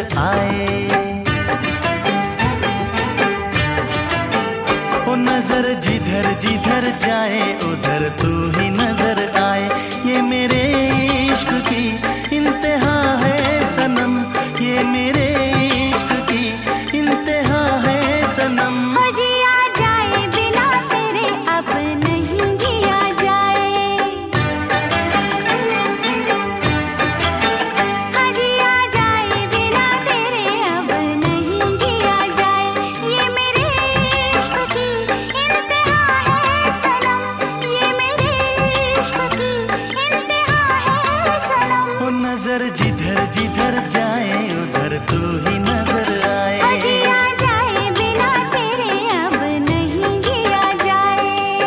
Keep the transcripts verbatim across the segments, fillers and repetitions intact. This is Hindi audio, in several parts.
आए। ओ नजर जिधर जिधर जाए उधर तू ही नजर आए। ये मेरे इश्क की इंतहा है सनम, ये मेरे इश्क की इंतहा है सनम। नजर जिधर जिधर जाए उधर तू ही नजर आए। जिया जाए बिना तेरे अब नहीं जिया जाए।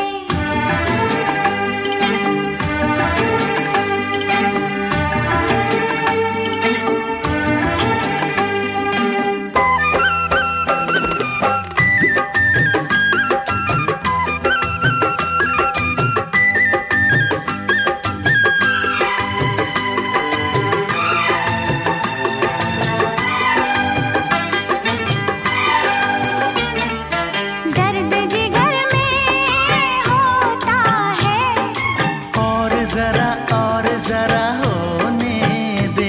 जरा और जरा होने दे,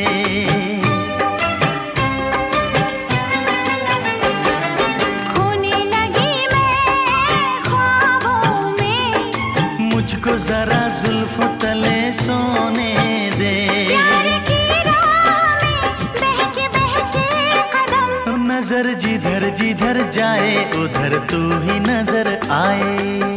खोने लगी मैं ख्वाबों में, मुझको जरा जुल्फ तले सोने दे। प्यार की राह में बहके बहके कदम, नजर जिधर जिधर जाए उधर तू ही नजर आए।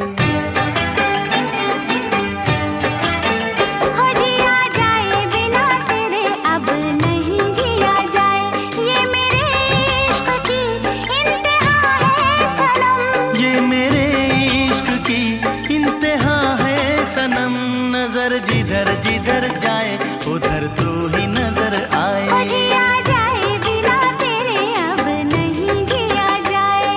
नजर जिधर जिधर जाए उधर तू ही नजर आए। जिया जाए बिना तेरे अब नहीं जिया जाए।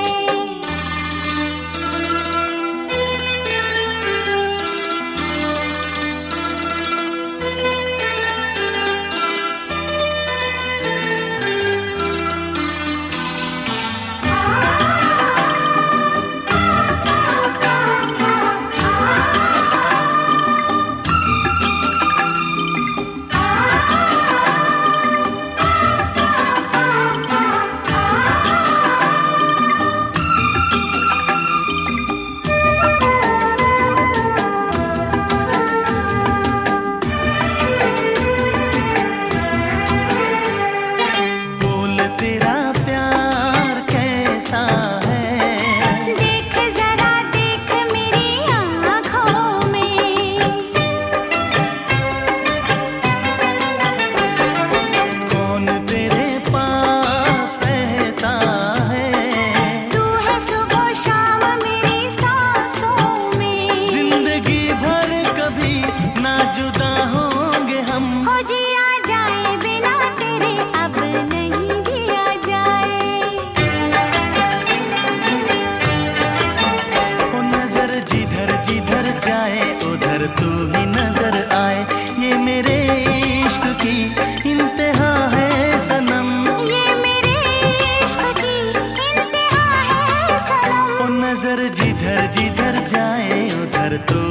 उधर तू ही नजर आए। ये मेरे इश्क की इंतहा है सनम, ये मेरे इश्क की इंतहा है सनम। ओ नजर जिधर जिधर जाए उधर तू